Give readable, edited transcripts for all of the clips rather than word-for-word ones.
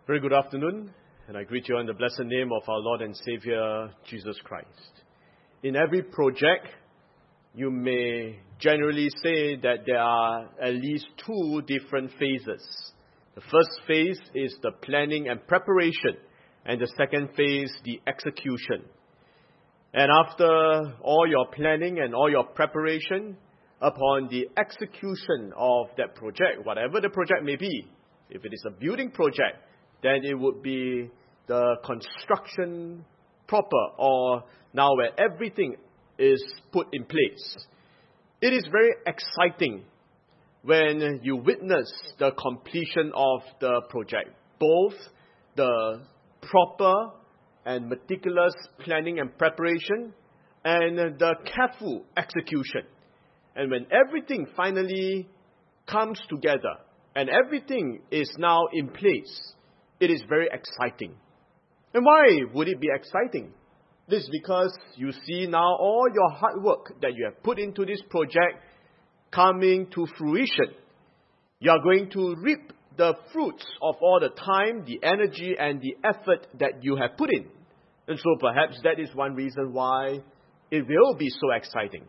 Very good afternoon, and I greet you in the blessed name of our Lord and Savior, Jesus Christ. In every project, you may generally say that there are at least two different phases. The first phase is the planning and preparation, and the second phase, the execution. And after all your planning and all your preparation, upon the execution of that project, whatever the project may be, if it is a building project, then it would be the construction proper, or now where everything is put in place. It is very exciting when you witness the completion of the project, both the proper and meticulous planning and preparation and the careful execution. And when everything finally comes together and everything is now in place, it is very exciting. And why would it be exciting? This is because you see now all your hard work that you have put into this project coming to fruition. You are going to reap the fruits of all the time, the energy, and the effort that you have put in. And so perhaps that is one reason why it will be so exciting.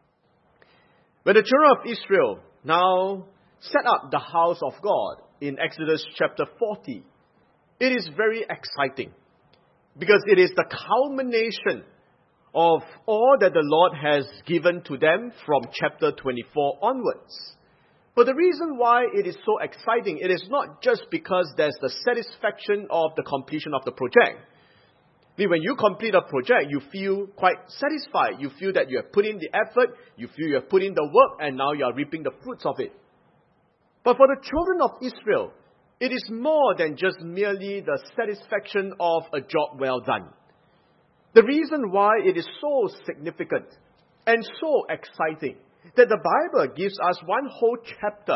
When the children of Israel now set up the house of God in Exodus chapter 40, it is very exciting because it is the culmination of all that the Lord has given to them from chapter 24 onwards. But the reason why it is so exciting, it is not just because there's the satisfaction of the completion of the project. When you complete a project, you feel quite satisfied. You feel that you have put in the effort, you feel you have put in the work, and now you are reaping the fruits of it. But for the children of Israel, it is more than just merely the satisfaction of a job well done. The reason why it is so significant and so exciting that the Bible gives us one whole chapter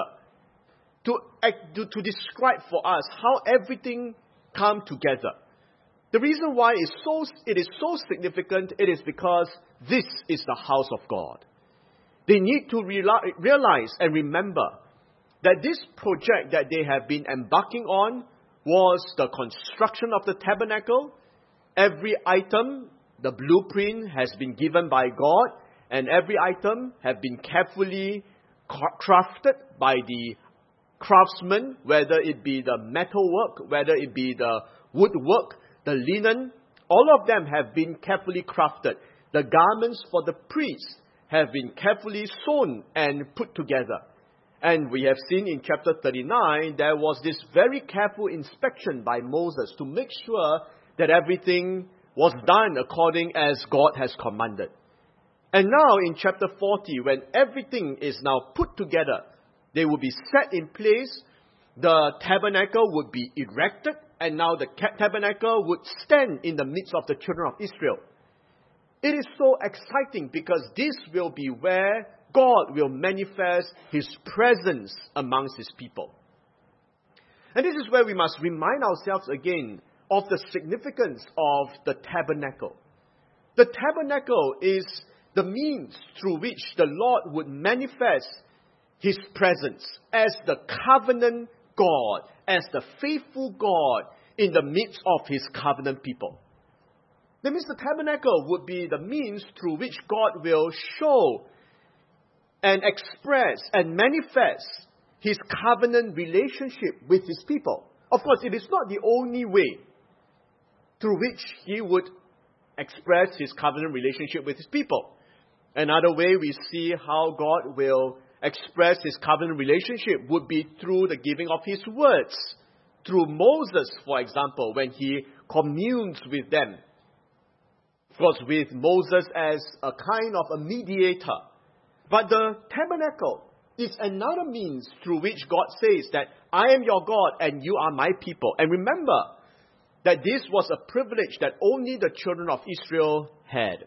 to describe for us how everything come together. The reason why it is so significant, it is because this is the house of God. They need to realize and remember that this project that they have been embarking on was the construction of the tabernacle. Every item, the blueprint has been given by God, and every item have been carefully crafted by the craftsmen, whether it be the metal work, whether it be the woodwork, the linen, all of them have been carefully crafted. The garments for the priests have been carefully sewn and put together. And we have seen in chapter 39, there was this very careful inspection by Moses to make sure that everything was done according as God has commanded. And now in chapter 40, when everything is now put together, they will be set in place, the tabernacle would be erected, and now the tabernacle would stand in the midst of the children of Israel. It is so exciting because this will be where God will manifest His presence amongst His people. And this is where we must remind ourselves again of the significance of the tabernacle. The tabernacle is the means through which the Lord would manifest His presence as the covenant God, as the faithful God in the midst of His covenant people. That means the tabernacle would be the means through which God will show and express and manifest His covenant relationship with His people. Of course, it is not the only way through which He would express His covenant relationship with His people. Another way we see how God will express His covenant relationship would be through the giving of His words. Through Moses, for example, when he communes with them. Of course, with Moses as a kind of a mediator. But the tabernacle is another means through which God says that I am your God and you are my people. And remember that this was a privilege that only the children of Israel had.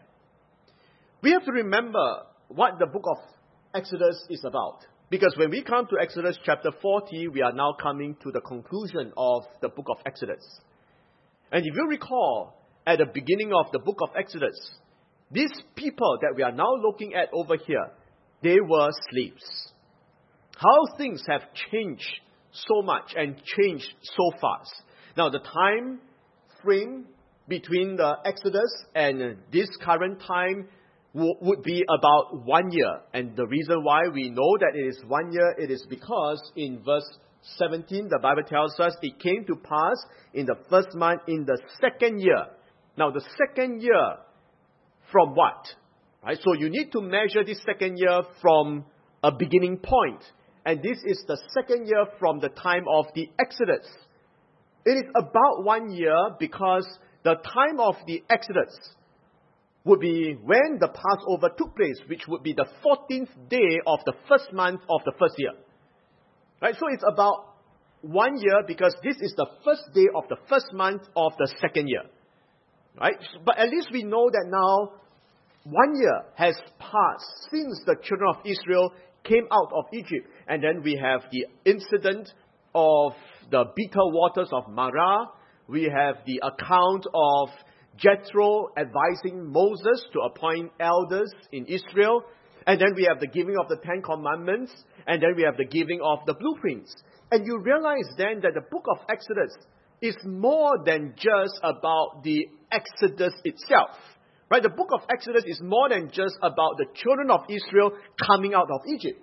We have to remember what the book of Exodus is about. Because when we come to Exodus chapter 40, we are now coming to the conclusion of the book of Exodus. And if you recall, at the beginning of the book of Exodus, these people that we are now looking at over here, they were slaves. How things have changed so much and changed so fast. Now, the time frame between the Exodus and this current time would be about 1 year. And the reason why we know that it is 1 year, it is because in verse 17, the Bible tells us it came to pass in the first month in the second year. Now, the second year from what? Right? So you need to measure this second year from a beginning point. And this is the second year from the time of the Exodus. It is about 1 year because the time of the Exodus would be when the Passover took place, which would be the 14th day of the first month of the first year. Right? So it's about 1 year because this is the first day of the first month of the second year. Right? But at least we know that now 1 year has passed since the children of Israel came out of Egypt. And then we have the incident of the bitter waters of Marah. We have the account of Jethro advising Moses to appoint elders in Israel. And then we have the giving of the Ten Commandments. And then we have the giving of the blueprints. And you realize then that the book of Exodus is more than just about the Exodus itself. Right? The book of Exodus is more than just about the children of Israel coming out of Egypt.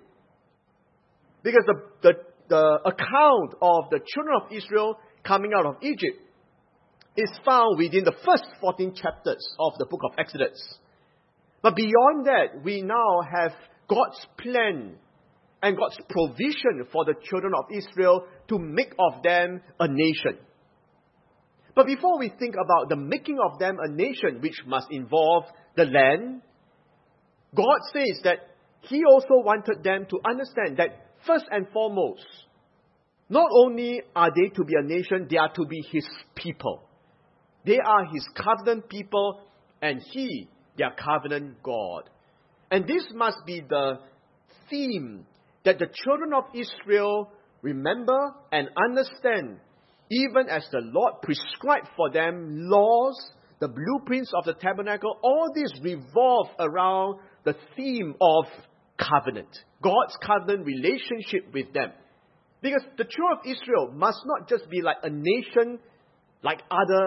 Because the account of the children of Israel coming out of Egypt is found within the first 14 chapters of the book of Exodus. But beyond that, we now have God's plan and God's provision for the children of Israel to make of them a nation. But before we think about the making of them a nation, which must involve the land, God says that He also wanted them to understand that first and foremost, not only are they to be a nation, they are to be His people. They are His covenant people and He, their covenant God. And this must be the theme that the children of Israel remember and understand, even as the Lord prescribed for them laws, the blueprints of the tabernacle. All this revolve around the theme of covenant, God's covenant relationship with them. Because the children of Israel must not just be like a nation like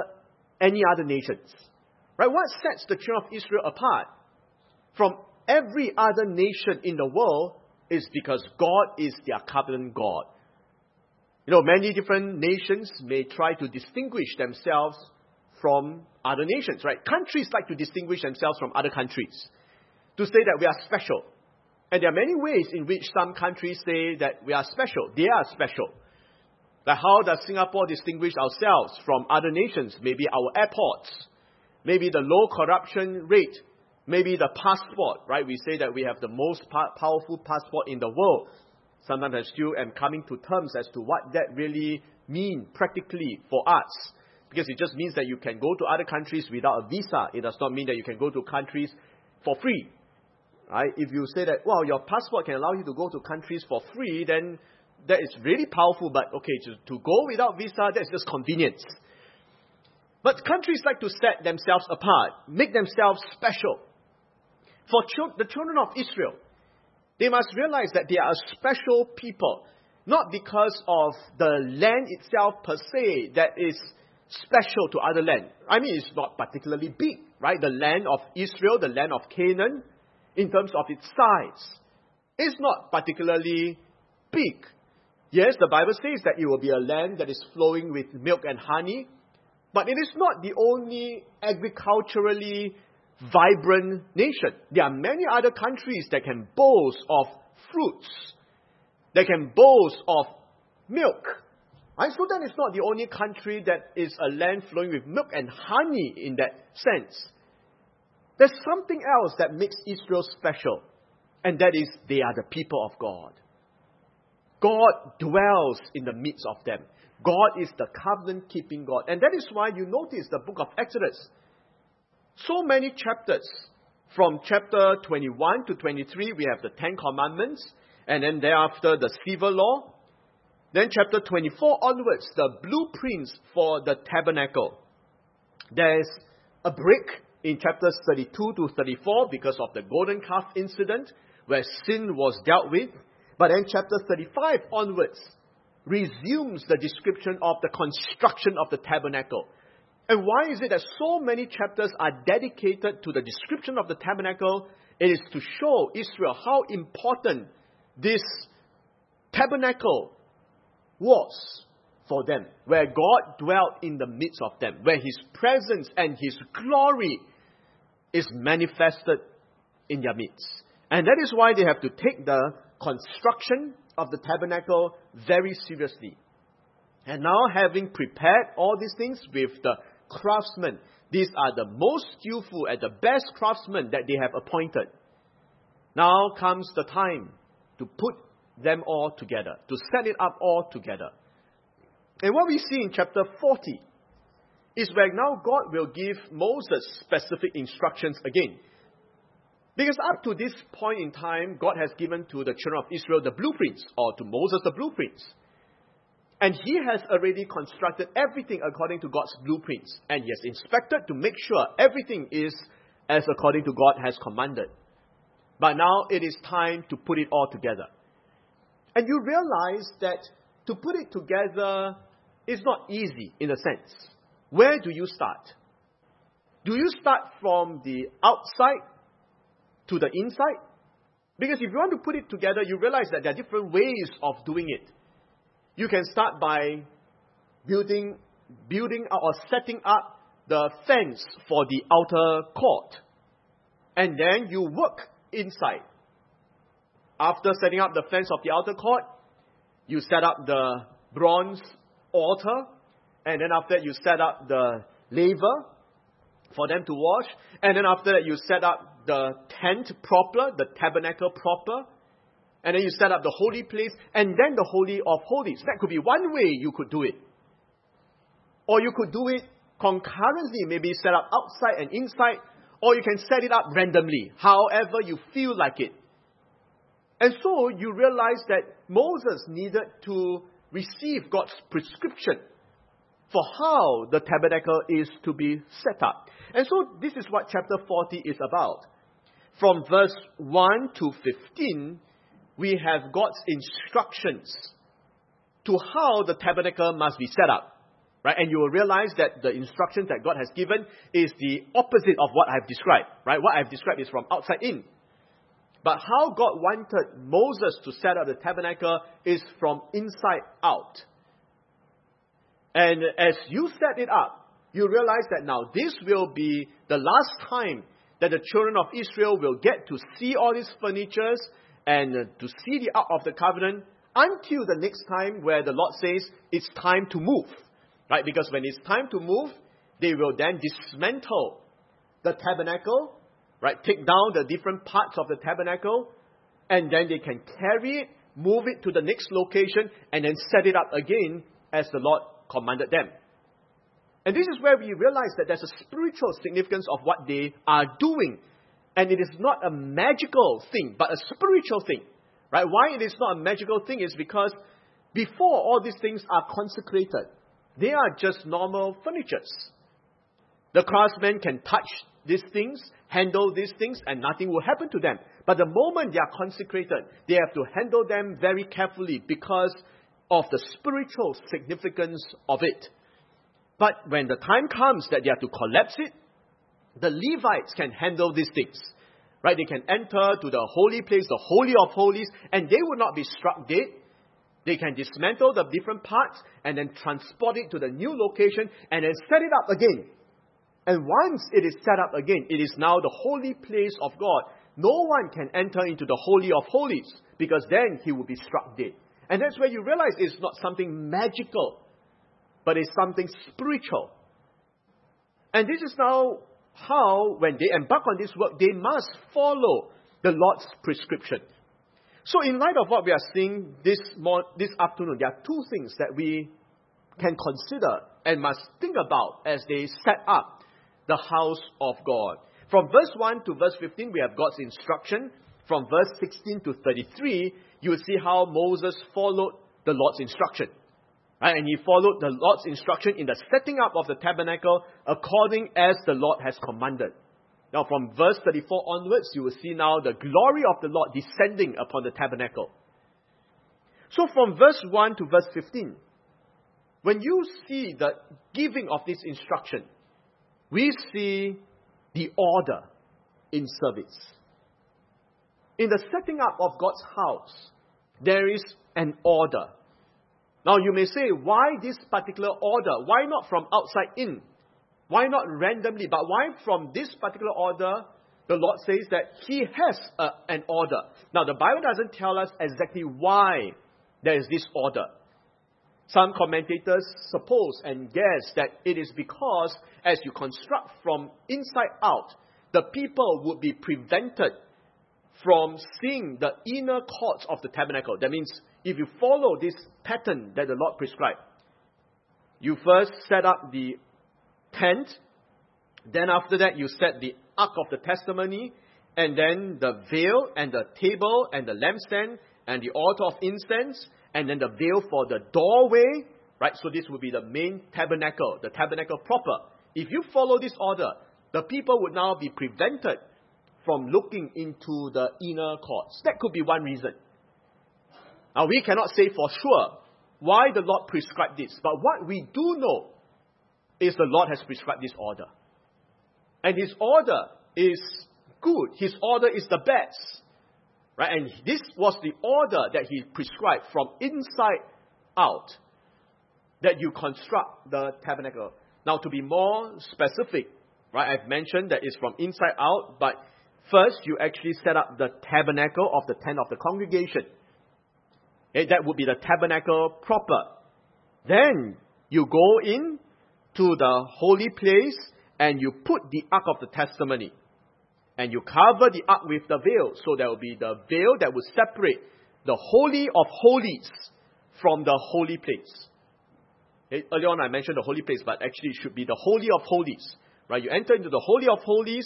any other nations. Right? What sets the children of Israel apart from every other nation in the world is because God is their covenant God. You know, many different nations may try to distinguish themselves from other nations, right? Countries like to distinguish themselves from other countries, to say that we are special. And there are many ways in which some countries say that we are special. They are special. Like how does Singapore distinguish ourselves from other nations? Maybe our airports, maybe the low corruption rate, maybe the passport, right? We say that we have the most powerful passport in the world. Sometimes I still am coming to terms as to what that really means practically for us. Because it just means that you can go to other countries without a visa. It does not mean that you can go to countries for free. Right? If you say that, well, your passport can allow you to go to countries for free, then that is really powerful. But okay, to go without visa, that's just convenience. But countries like to set themselves apart, make themselves special. For the children of Israel, they must realize that they are a special people, not because of the land itself per se that is special to other land. I mean, it's not particularly big, right? The land of Israel, the land of Canaan, in terms of its size, is not particularly big. Yes, the Bible says that it will be a land that is flowing with milk and honey, but it is not the only agriculturally vibrant nation. There are many other countries that can boast of fruits, that can boast of milk. Right? So that is not the only country that is a land flowing with milk and honey in that sense. There's something else that makes Israel special, and that is they are the people of God. God dwells in the midst of them. God is the covenant-keeping God. And that is why you notice the book of Exodus. So many chapters. From chapter 21 to 23, we have the Ten Commandments. And then thereafter, the civil law. Then chapter 24 onwards, the blueprints for the tabernacle. There's a break in chapters 32 to 34 because of the golden calf incident where sin was dealt with. But then chapter 35 onwards, resumes the description of the construction of the tabernacle. And why is it that so many chapters are dedicated to the description of the tabernacle? It is to show Israel how important this tabernacle was for them, where God dwelt in the midst of them, where His presence and His glory is manifested in their midst. And that is why they have to take the construction of the tabernacle very seriously. And now, having prepared all these things with the craftsmen, these are the most skillful and the best craftsmen that they have appointed. Now comes the time to put them all together, to set it up all together. And what we see in chapter 40 is where now God will give Moses specific instructions again. Because up to this point in time, God has given to the children of Israel the blueprints, or to Moses the blueprints. And he has already constructed everything according to God's blueprints. And he has inspected to make sure everything is as according to God has commanded. But now it is time to put it all together. And you realize that to put it together is not easy in a sense. Where do you start? Do you start from the outside to the inside? Because if you want to put it together, you realize that there are different ways of doing it. You can start by building or setting up the fence for the outer court. And then you work inside. After setting up the fence of the outer court, you set up the bronze altar. And then after that, you set up the laver for them to wash. And then after that, you set up the tent proper, the tabernacle proper. And then you set up the holy place, and then the Holy of Holies. That could be one way you could do it. Or you could do it concurrently, maybe set up outside and inside, or you can set it up randomly, however you feel like it. And so you realize that Moses needed to receive God's prescription for how the tabernacle is to be set up. And so this is what chapter 40 is about. From verse 1 to 15, we have God's instructions to how the tabernacle must be set up. Right? And you will realize that the instructions that God has given is the opposite of what I've described. Right? What I've described is from outside in. But how God wanted Moses to set up the tabernacle is from inside out. And as you set it up, you realize that now this will be the last time that the children of Israel will get to see all these furnitures and to see the Ark of the Covenant until the next time where the Lord says it's time to move. Right? Because when it's time to move, they will then dismantle the tabernacle, right? Take down the different parts of the tabernacle, and then they can carry it, move it to the next location, and then set it up again as the Lord commanded them. And this is where we realize that there's a spiritual significance of what they are doing. And it is not a magical thing, but a spiritual thing. Right? Why it is not a magical thing is because before all these things are consecrated, they are just normal furnitures. The craftsmen can touch these things, handle these things, and nothing will happen to them. But the moment they are consecrated, they have to handle them very carefully because of the spiritual significance of it. But when the time comes that they have to collapse it, the Levites can handle these things. Right? They can enter to the holy place, the Holy of Holies, and they will not be struck dead. They can dismantle the different parts and then transport it to the new location and then set it up again. And once it is set up again, it is now the holy place of God. No one can enter into the Holy of Holies because then he will be struck dead. And that's where you realize it's not something magical, but it's something spiritual. And this is now how, when they embark on this work, they must follow the Lord's prescription. So in light of what we are seeing this afternoon, there are two things that we can consider and must think about as they set up the house of God. From verse 1 to verse 15, we have God's instruction. From verse 16 to 33, you will see how Moses followed the Lord's instruction. Right? And he followed the Lord's instruction in the setting up of the tabernacle according as the Lord has commanded. Now from verse 34 onwards, you will see now the glory of the Lord descending upon the tabernacle. So from verse 1 to verse 15, when you see the giving of this instruction, we see the order in service. In the setting up of God's house, there is an order. Now you may say, why this particular order? Why not from outside in? Why not randomly? But why from this particular order? The Lord says that He has an order. Now the Bible doesn't tell us exactly why there is this order. Some commentators suppose and guess that it is because as you construct from inside out, the people would be prevented from seeing the inner courts of the tabernacle. That means if you follow this pattern that the Lord prescribed, you first set up the tent, then after that you set the ark of the testimony, and then the veil and the table and the lampstand and the altar of incense, and then the veil for the doorway, right? So this would be the main tabernacle, the tabernacle proper. If you follow this order, the people would now be prevented from looking into the inner courts. That could be one reason. Now we cannot say for sure why the Lord prescribed this, but what we do know is the Lord has prescribed this order. And His order is good. His order is the best. Right? And this was the order that He prescribed from inside out, that you construct the tabernacle. Now to be more specific, right, I've mentioned that it's from inside out, but first you actually set up the tabernacle of the tent of the congregation. Okay, that would be the tabernacle proper. Then you go in to the holy place and you put the ark of the testimony. And you cover the ark with the veil. So there will be the veil that will separate the holy of holies from the holy place. Okay, earlier on I mentioned the holy place, but actually it should be the holy of holies. Right? You enter into the holy of holies,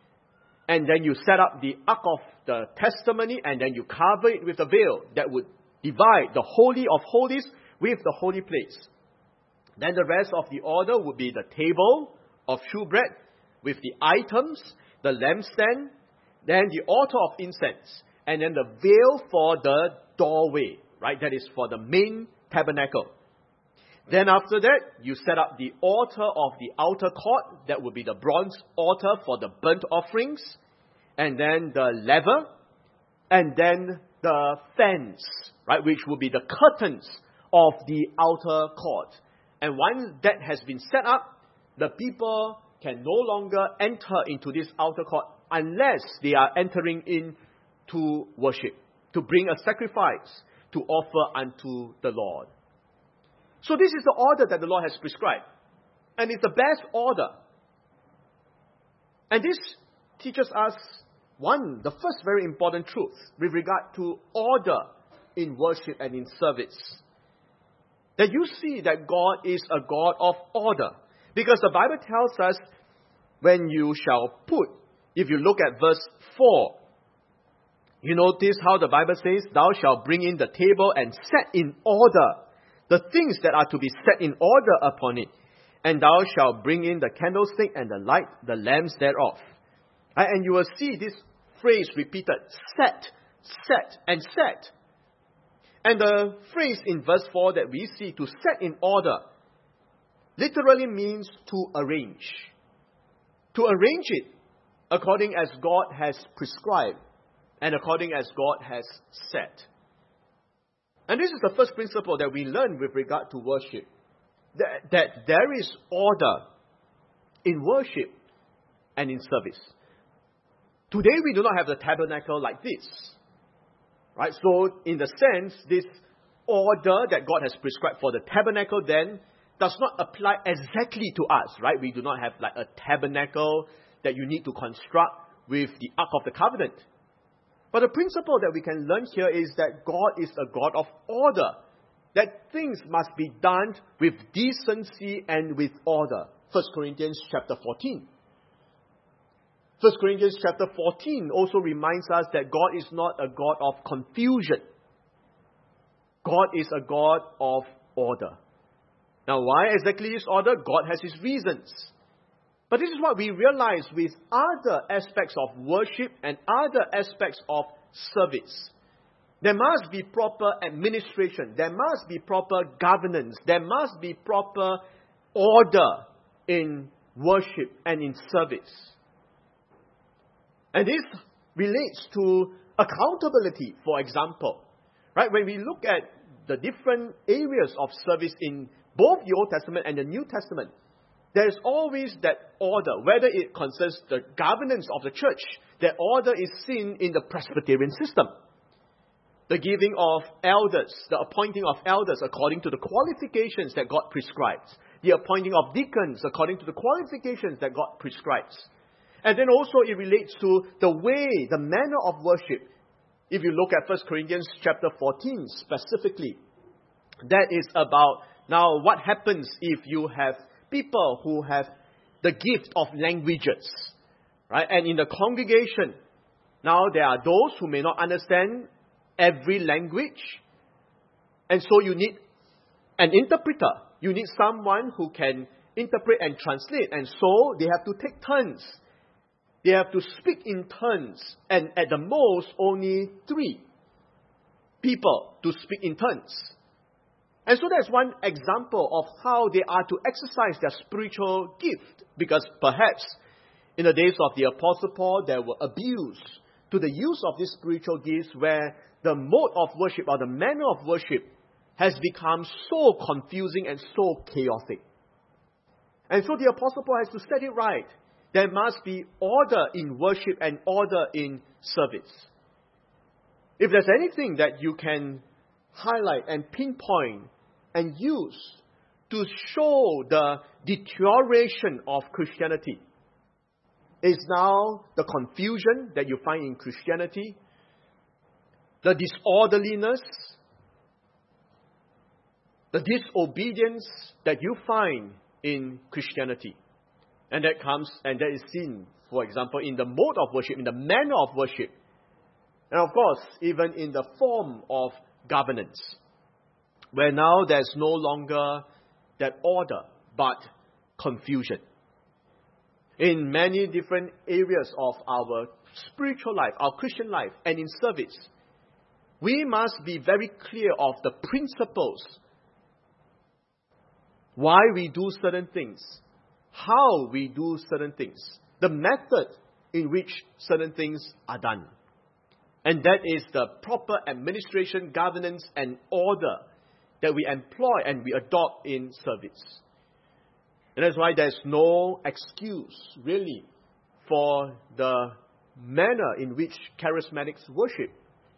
and then you set up the ark of the testimony, and then you cover it with a veil that would divide the holy of holies with the holy place. Then the rest of the order would be the table of shewbread with the items, the lampstand, then the altar of incense, and then the veil for the doorway, right? That is for the main tabernacle. Then after that, you set up the altar of the outer court. That would be the bronze altar for the burnt offerings, and then the laver, and then the fence, right? Which will be the curtains of the outer court. And once that has been set up, the people can no longer enter into this outer court unless they are entering in to worship, to bring a sacrifice, to offer unto the Lord. So this is the order that the Lord has prescribed. And it's the best order. And this teaches us, the first very important truth with regard to order in worship and in service. That you see that God is a God of order. Because the Bible tells us, when you shall put, if you look at verse 4, you notice how the Bible says, thou shalt bring in the table and set in order the things that are to be set in order upon it. And thou shalt bring in the candlestick and the light, the lamps thereof. And you will see this phrase repeated, set, set, and set. And the phrase in verse 4 that we see, to set in order, literally means to arrange. To arrange it according as God has prescribed and according as God has set. And this is the first principle that we learn with regard to worship. That there is order in worship and in service. Today we do not have the tabernacle like this. Right? So in the sense, this order that God has prescribed for the tabernacle then does not apply exactly to us, right? We do not have like a tabernacle that you need to construct with the Ark of the Covenant. But the principle that we can learn here is that God is a God of order. That things must be done with decency and with order. 1 Corinthians chapter 14. 1 Corinthians chapter 14 also reminds us that God is not a God of confusion. God is a God of order. Now, why exactly this order? God has His reasons. But this is what we realize with other aspects of worship and other aspects of service. There must be proper administration. There must be proper governance. There must be proper order in worship and in service. And this relates to accountability, for example. Right? When we look at the different areas of service in both the Old Testament and the New Testament, there is always that order. Whether it concerns the governance of the church, that order is seen in the Presbyterian system. The giving of elders, the appointing of elders according to the qualifications that God prescribes. The appointing of deacons according to the qualifications that God prescribes. And then also it relates to the way, the manner of worship. If you look at 1 Corinthians chapter 14 specifically, that is about now what happens if you have people who have the gift of languages, right? And in the congregation, now there are those who may not understand every language, and so you need an interpreter. You need someone who can interpret and translate, and so they have to take turns. They have to speak in turns, and at the most, only 3 people to speak in turns. And so that's one example of how they are to exercise their spiritual gift. Because perhaps in the days of the Apostle Paul, there were abuse to the use of these spiritual gifts where the mode of worship or the manner of worship has become so confusing and so chaotic. And so the Apostle Paul has to set it right. There must be order in worship and order in service. If there's anything that you can highlight and pinpoint and use to show the deterioration of Christianity, is now the confusion that you find in Christianity, the disorderliness, the disobedience that you find in Christianity. And that is seen, for example, in the mode of worship, in the manner of worship, and of course, even in the form of governance, where now there's no longer that order, but confusion. In many different areas of our spiritual life, our Christian life, and in service, we must be very clear of the principles, why we do certain things, how we do certain things, the method in which certain things are done. And that is the proper administration, governance, and order that we employ and we adopt in service. And that's why there's no excuse, really, for the manner in which charismatics worship.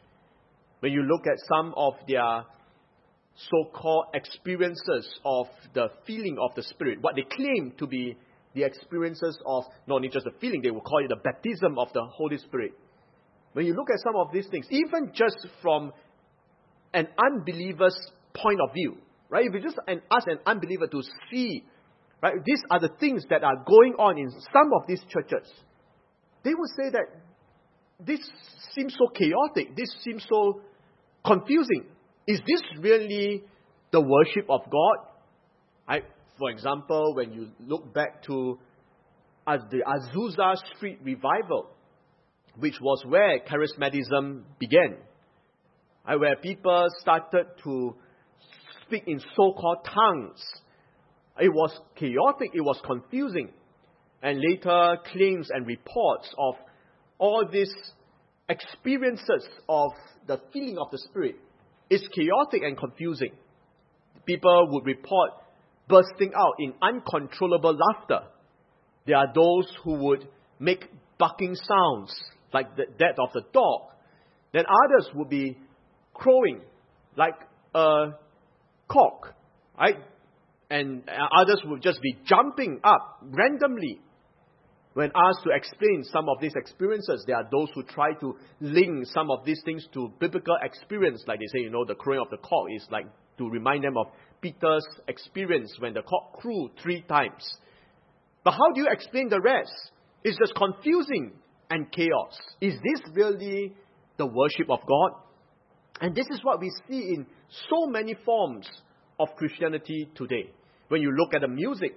When you look at some of their so-called experiences of the feeling of the Spirit, what they claim to be the experiences of, not only just the feeling, they will call it the baptism of the Holy Spirit. When you look at some of these things, even just from an unbeliever's point of view, right? If you just ask an unbeliever to see, right, these are the things that are going on in some of these churches, they will say that this seems so chaotic, this seems so confusing. Is this really the worship of God? Right? For example, when you look back to the Azusa Street Revival, which was where charismatism began, right? Where people started to speak in so-called tongues. It was chaotic, it was confusing. And later, claims and reports of all these experiences of the feeling of the Spirit is chaotic and confusing. People would report bursting out in uncontrollable laughter. There are those who would make barking sounds like that of the dog. Then others would be crowing like a cock, right? And others would just be jumping up randomly. When asked to explain some of these experiences, there are those who try to link some of these things to biblical experience. Like they say, the crowing of the cock is like to remind them of Peter's experience when the cock crew 3 times. But how do you explain the rest? It's just confusing and chaos. Is this really the worship of God? And this is what we see in so many forms of Christianity today. When you look at the music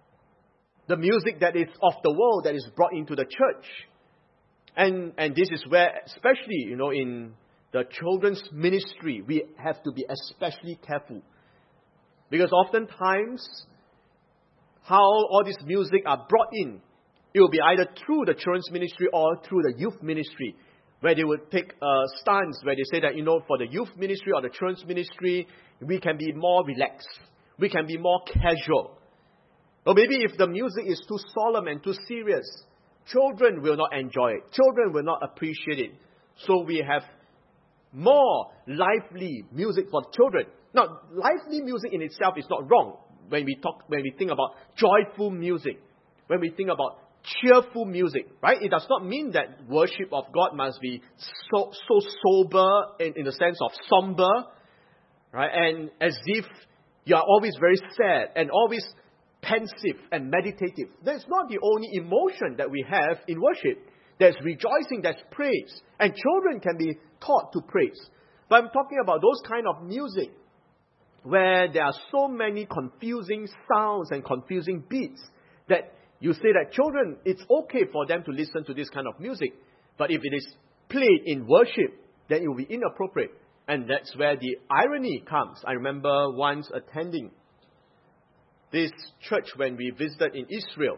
that is of the world that is brought into the church. And this is where, especially, in the children's ministry, we have to be especially careful. Because oftentimes, how all this music are brought in, it will be either through the children's ministry or through the youth ministry, where they would take a stance where they say that, for the youth ministry or the children's ministry, we can be more relaxed. We can be more casual. Or maybe if the music is too solemn and too serious, children will not enjoy it. Children will not appreciate it. So we have more lively music for children. Now, lively music in itself is not wrong when we think about joyful music, when we think about cheerful music, right? It does not mean that worship of God must be so sober in the sense of somber, right? And as if you are always very sad and always pensive and meditative. That's not the only emotion that we have in worship. There's rejoicing, there's praise. And children can be taught to praise. But I'm talking about those kind of music where there are so many confusing sounds and confusing beats that you say that children, it's okay for them to listen to this kind of music. But if it is played in worship, then it will be inappropriate. And that's where the irony comes. I remember once attending this church when we visited in Israel.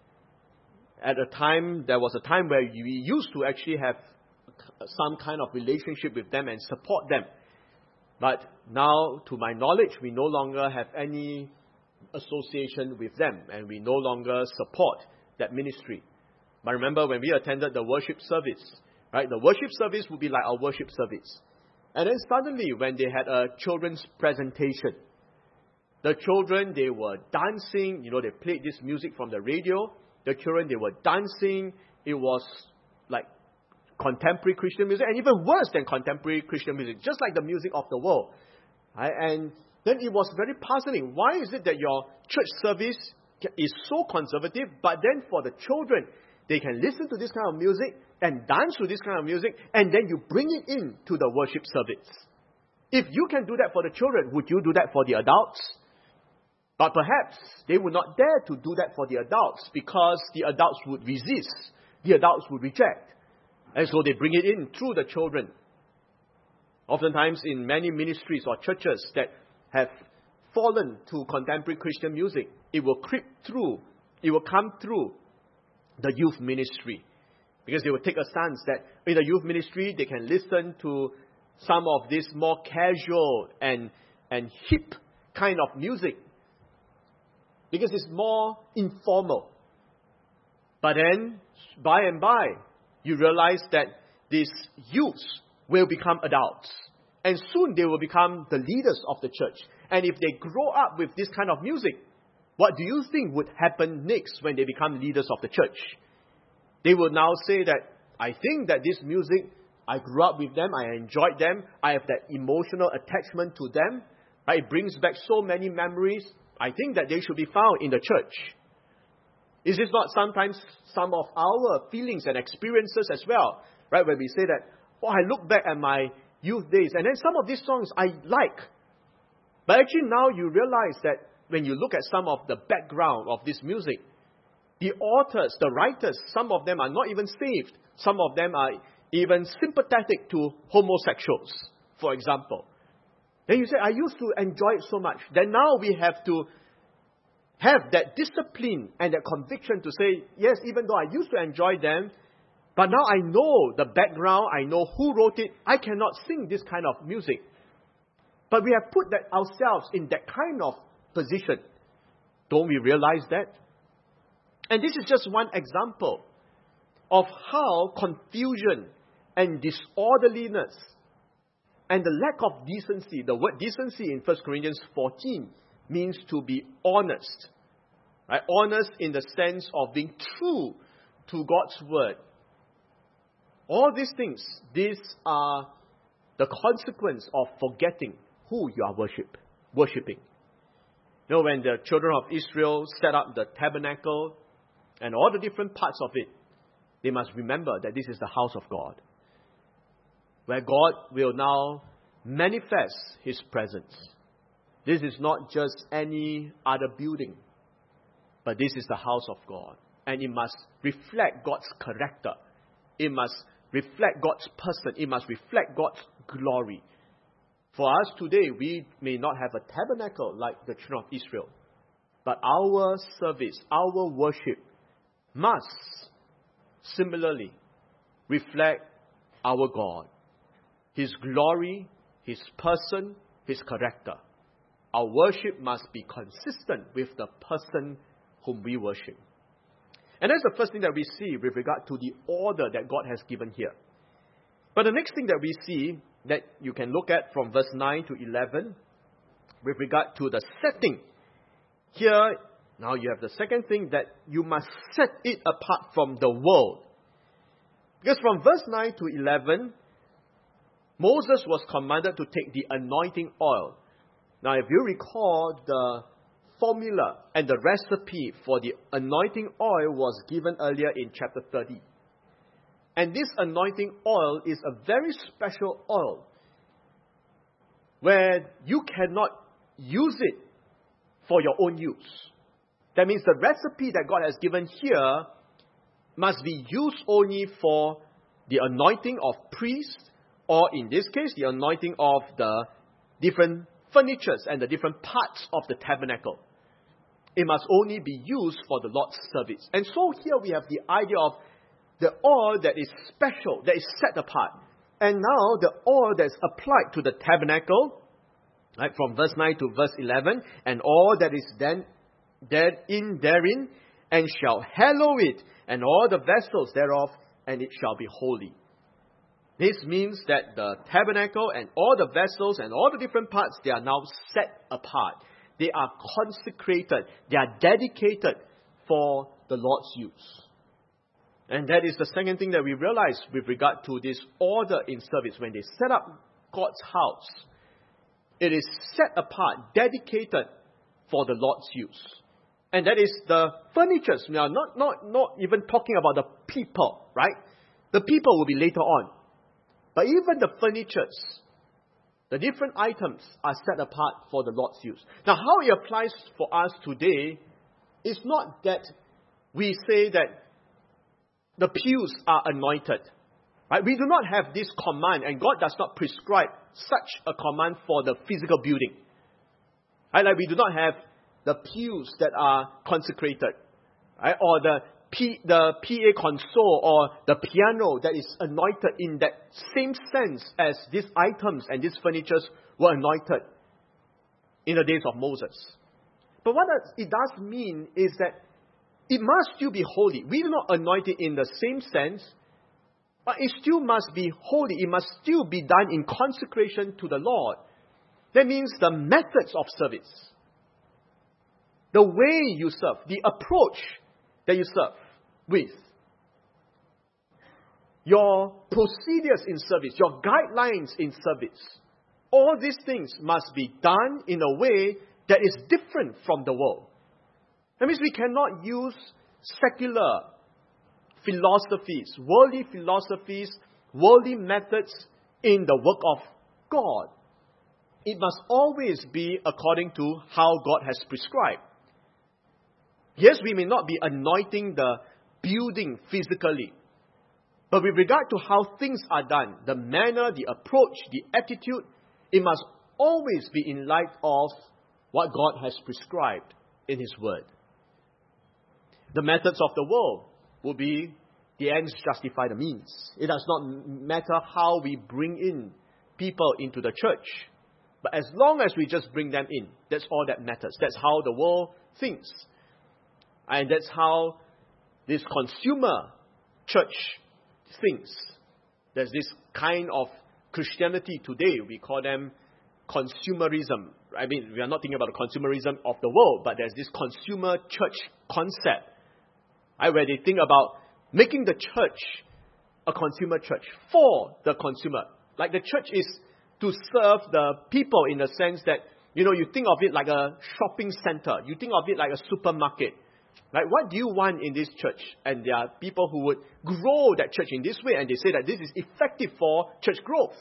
At a time, there was a time where we used to actually have some kind of relationship with them and support them. But now, to my knowledge, we no longer have any association with them and we no longer support that ministry. But remember when we attended the worship service, right? The worship service would be like our worship service. And then suddenly when they had a children's presentation, the children, they were dancing, they played this music from the radio. The children, they were dancing. It was like contemporary Christian music, and even worse than contemporary Christian music, just like the music of the world. Right? And then it was very puzzling. Why is it that your church service is so conservative, but then for the children, they can listen to this kind of music and dance to this kind of music, and then you bring it in to the worship service? If you can do that for the children, would you do that for the adults? But perhaps they would not dare to do that for the adults because the adults would resist. The adults would reject. And so they bring it in through the children. Oftentimes in many ministries or churches that have fallen to contemporary Christian music, it will creep through, it will come through the youth ministry. Because they will take a stance that in the youth ministry, they can listen to some of this more casual and hip kind of music. Because it's more informal. But then, by and by, you realize that these youths will become adults. And soon they will become the leaders of the church. And if they grow up with this kind of music, what do you think would happen next when they become leaders of the church? They will now say that, I think that this music, I grew up with them, I enjoyed them, I have that emotional attachment to them. Right? It brings back so many memories. I think that they should be found in the church. Is this not sometimes some of our feelings and experiences as well? Right? When we say that, I look back at my youth days, and then some of these songs I like. But actually now you realize that when you look at some of the background of this music, the authors, the writers, some of them are not even saved. Some of them are even sympathetic to homosexuals, for example. Then you say, I used to enjoy it so much. Then now we have to have that discipline and that conviction to say, yes, even though I used to enjoy them, but now I know the background, I know who wrote it, I cannot sing this kind of music. But we have put that ourselves in that kind of position. Don't we realize that? And this is just one example of how confusion and disorderliness and the lack of decency, the word decency in 1 Corinthians 14 means to be honest. Right? Honest in the sense of being true to God's word. All these things, these are the consequence of forgetting who you are worshipping. When the children of Israel set up the tabernacle and all the different parts of it, they must remember that this is the house of God, where God will now manifest His presence. This is not just any other building, but this is the house of God. And it must reflect God's character. It must reflect God's person. It must reflect God's glory. For us today, we may not have a tabernacle like the children of Israel. But our service, our worship must similarly reflect our God. His glory, His person, His character. Our worship must be consistent with the person whom we worship. And that's the first thing that we see with regard to the order that God has given here. But the next thing that we see that you can look at from verse 9 to 11 with regard to the setting. Here, now you have the second thing, that you must set it apart from the world. Because from verse 9 to 11, Moses was commanded to take the anointing oil. Now, if you recall, the formula and the recipe for the anointing oil was given earlier in chapter 30. And this anointing oil is a very special oil where you cannot use it for your own use. That means the recipe that God has given here must be used only for the anointing of priests, or in this case, the anointing of the different furnitures and the different parts of the tabernacle. It must only be used for the Lord's service. And so here we have the idea of the oil that is special, that is set apart. And now the oil that is applied to the tabernacle, right, from verse 9 to verse 11, and all that is then therein, and shall hallow it, and all the vessels thereof, and it shall be holy. This means that the tabernacle and all the vessels and all the different parts, they are now set apart. They are consecrated. They are dedicated for the Lord's use. And that is the second thing that we realize with regard to this order in service. When they set up God's house, it is set apart, dedicated for the Lord's use. And that is the furnitures. We are not even talking about the people, right? The people will be later on. But even the furnitures, the different items are set apart for the Lord's use. Now, how it applies for us today is not that we say that the pews are anointed. Right? We do not have this command, and God does not prescribe such a command for the physical building. Right? Like we do not have the pews that are consecrated, right? Or the PA console or the piano that is anointed in that same sense as these items and these furnitures were anointed in the days of Moses. But what it does mean is that it must still be holy. We do not anoint it in the same sense, but it still must be holy. It must still be done in consecration to the Lord. That means the methods of service, the way you serve, the approach that you serve with, your procedures in service, your guidelines in service, all these things must be done in a way that is different from the world. That means we cannot use secular philosophies, worldly methods in the work of God. It must always be according to how God has prescribed. Yes, we may not be anointing the building physically, but with regard to how things are done, the manner, the approach, the attitude, it must always be in light of what God has prescribed in His Word. The methods of the world will be the ends justify the means. It does not matter how we bring in people into the church, but as long as we just bring them in, that's all that matters. That's how the world thinks. And that's how this consumer church thinks. There's this kind of Christianity today. We call them consumerism. I mean, we are not thinking about the consumerism of the world, but there's this consumer church concept, right, where they think about making the church a consumer church for the consumer. Like the church is to serve the people in the sense that, you think of it like a shopping center. You think of it like a supermarket. Right? What do you want in this church? And there are people who would grow that church in this way, and they say that this is effective for church growth.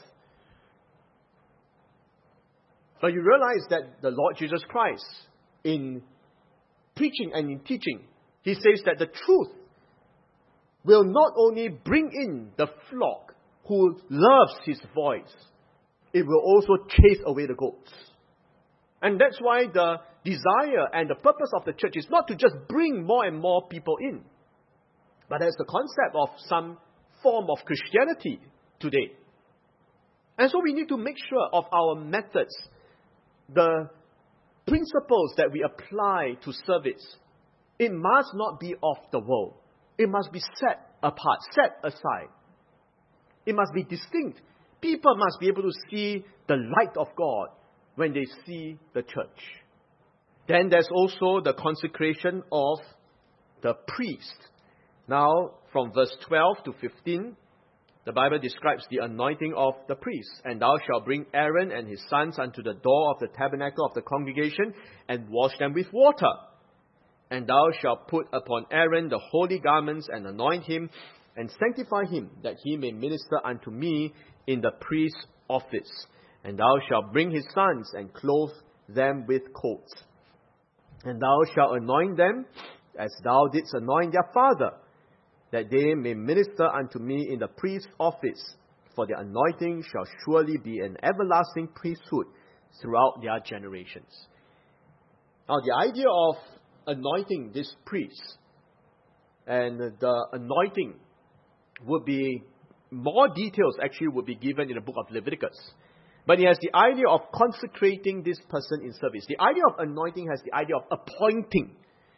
But you realize that the Lord Jesus Christ, in preaching and in teaching, He says that the truth will not only bring in the flock who loves his voice, it will also chase away the goats. And that's why the desire and the purpose of the church is not to just bring more and more people in, but there's the concept of some form of Christianity today. And so we need to make sure of our methods, the principles that we apply to service. It must not be of the world. It must be set apart, set aside. It must be distinct. People must be able to see the light of God when they see the church. Then there's also the consecration of the priest. Now, from verse 12 to 15, the Bible describes the anointing of the priest. And thou shalt bring Aaron and his sons unto the door of the tabernacle of the congregation, and wash them with water. And thou shalt put upon Aaron the holy garments, and anoint him, and sanctify him, that he may minister unto me in the priest's office. And thou shalt bring his sons, and clothe them with coats. And thou shalt anoint them, as thou didst anoint their father, that they may minister unto me in the priest's office. For the anointing shall surely be an everlasting priesthood throughout their generations. Now, the idea of anointing this priest, and the anointing would be, more details actually would be given in the book of Leviticus. But it has the idea of consecrating this person in service. The idea of anointing has the idea of appointing.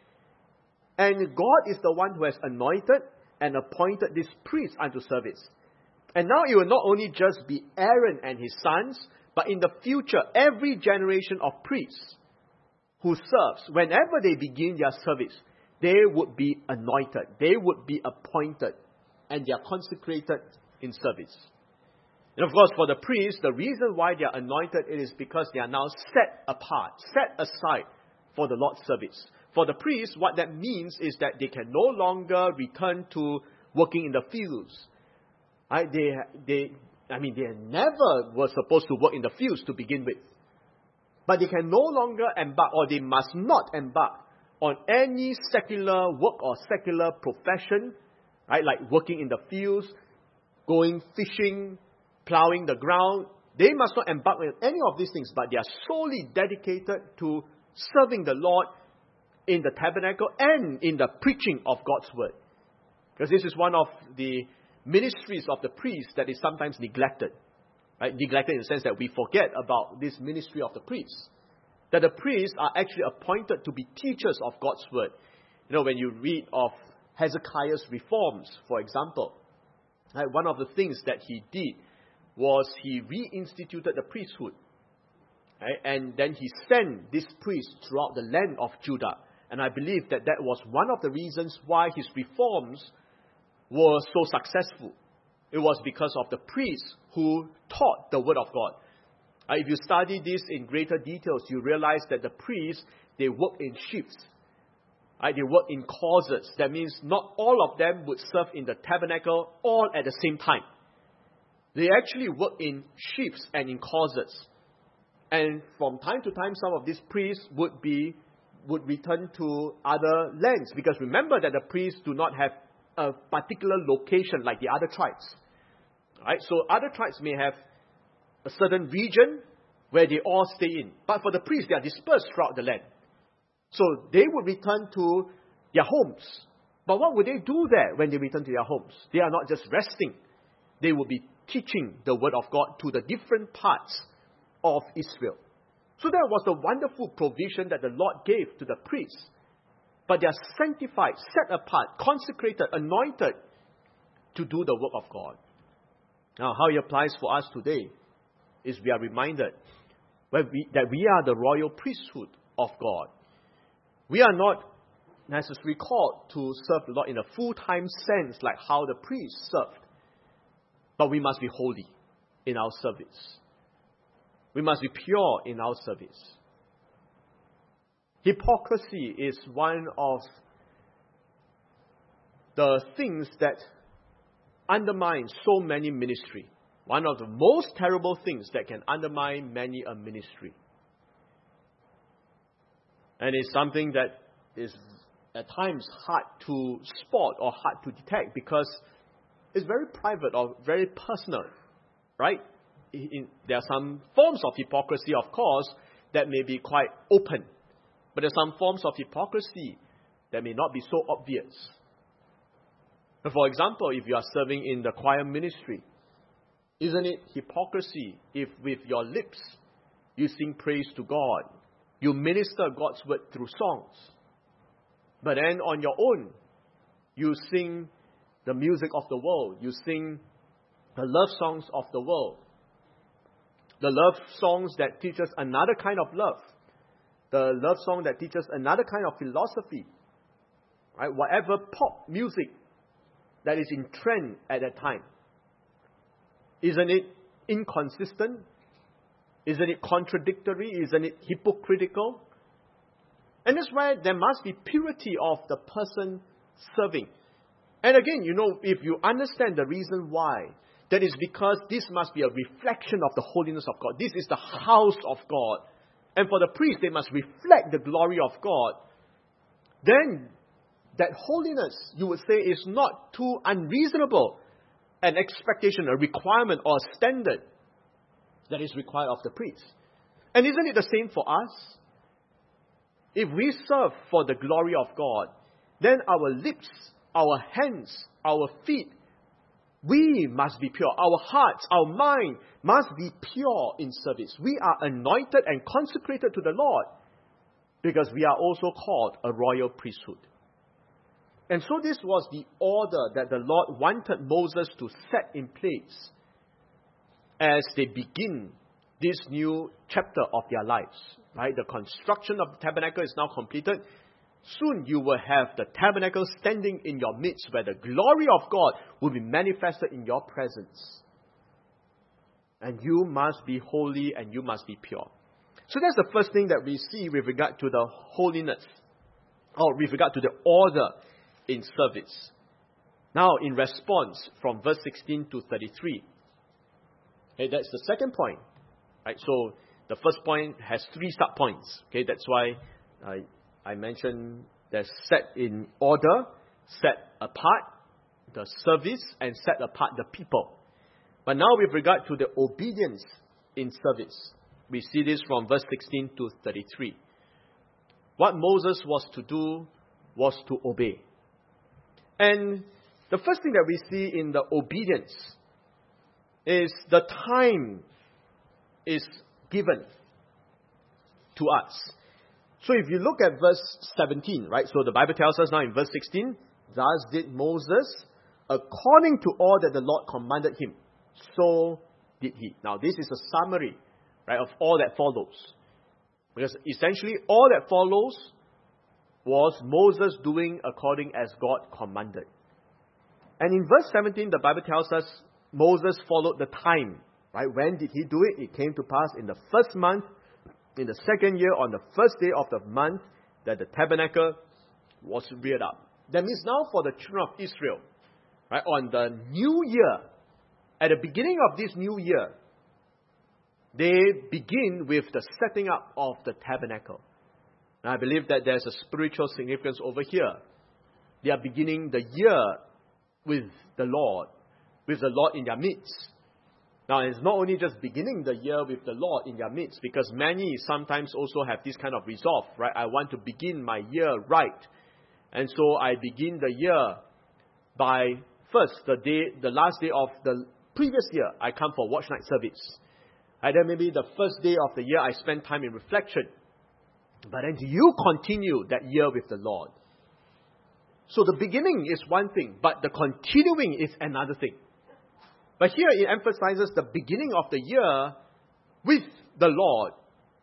And God is the one who has anointed and appointed this priest unto service. And now it will not only just be Aaron and his sons, but in the future, every generation of priests who serves, whenever they begin their service, they would be anointed, they would be appointed, and they are consecrated in service. And of course, for the priests, the reason why they are anointed, it is because they are now set apart, set aside for the Lord's service. For the priests, what that means is that they can no longer return to working in the fields. Right? They never were supposed to work in the fields to begin with. But they can no longer embark, or they must not embark, on any secular work or secular profession, right? Like working in the fields, going fishing, plowing the ground. They must not embark on any of these things, but they are solely dedicated to serving the Lord in the tabernacle and in the preaching of God's word. Because this is one of the ministries of the priest that is sometimes neglected. Right? Neglected in the sense that we forget about this ministry of the priests. That the priests are actually appointed to be teachers of God's word. You know, when you read of Hezekiah's reforms, for example, right, one of the things that he did was he reinstituted the priesthood. Right? And then he sent this priest throughout the land of Judah. And I believe that that was one of the reasons why his reforms were so successful. It was because of the priests who taught the word of God. If you study this in greater details, you realize that the priests, they work in shifts. They work in closets. That means not all of them would serve in the tabernacle all at the same time. They actually work in shifts and in closets. And from time to time, some of these priests would return to other lands. Because remember that the priests do not have a particular location like the other tribes. Right? So other tribes may have a certain region where they all stay in. But for the priests, they are dispersed throughout the land. So they would return to their homes. But what would they do there when they return to their homes? They are not just resting. They will be teaching the word of God to the different parts of Israel. So that was the wonderful provision that the Lord gave to the priests. But they are sanctified, set apart, consecrated, anointed to do the work of God. Now, how it applies for us today is we are reminded that we are the royal priesthood of God. We are not necessarily called to serve the Lord in a full-time sense like how the priests served. But we must be holy in our service. We must be pure in our service. Hypocrisy is one of the things that undermine so many ministry. One of the most terrible things that can undermine many a ministry. And it's something that is at times hard to spot or hard to detect because it's very private or very personal, right? There are some forms of hypocrisy, of course, that may be quite open. But there are some forms of hypocrisy that may not be so obvious. For example, if you are serving in the choir ministry, isn't it hypocrisy if with your lips you sing praise to God, you minister God's word through songs, but then on your own, you sing the music of the world, you sing the love songs of the world, the love songs that teach us another kind of love, the love song that teaches another kind of philosophy, right? Whatever pop music that is in trend at that time. Isn't it inconsistent? Isn't it contradictory? Isn't it hypocritical? And that's why there must be purity of the person serving. And again, if you understand the reason why, that is because this must be a reflection of the holiness of God. This is the house of God. And for the priest, they must reflect the glory of God. Then, that holiness, you would say, is not too unreasonable an expectation, a requirement, or a standard that is required of the priest. And isn't it the same for us? If we serve for the glory of God, then our lips, our hands, our feet, we must be pure. Our hearts, our mind must be pure in service. We are anointed and consecrated to the Lord because we are also called a royal priesthood. And so this was the order that the Lord wanted Moses to set in place as they begin this new chapter of their lives. Right? The construction of the tabernacle is now completed. Soon you will have the tabernacle standing in your midst where the glory of God will be manifested in your presence. And you must be holy and you must be pure. So that's the first thing that we see with regard to the holiness, or with regard to the order in service. Now, in response from verse 16 to 33, okay, that's the second point. Right? So the first point has 3 sub-points. Okay, that's why I mentioned there's set in order, set apart the service, and set apart the people. But now with regard to the obedience in service, we see this from verse 16 to 33. What Moses was to do was to obey. And the first thing that we see in the obedience is the time is given to us. So if you look at verse 17, right? So the Bible tells us now in verse 16, thus did Moses according to all that the Lord commanded him. So did he. Now this is a summary, right, of all that follows. Because essentially all that follows was Moses doing according as God commanded. And in verse 17, the Bible tells us Moses followed the time. Right? When did he do it? It came to pass in the first month, in the second year, on the first day of the month, that the tabernacle was reared up. That means now for the children of Israel, right, on the new year, at the beginning of this new year, they begin with the setting up of the tabernacle. And I believe that there's a spiritual significance over here. They are beginning the year with the Lord in their midst. Now, it's not only just beginning the year with the Lord in their midst, because many sometimes also have this kind of resolve, right? I want to begin my year right. And so I begin the year by first, the last day of the previous year, I come for watch night service. And then maybe the first day of the year, I spend time in reflection. But then you continue that year with the Lord. So the beginning is one thing, but the continuing is another thing. But here it emphasizes the beginning of the year with the Lord,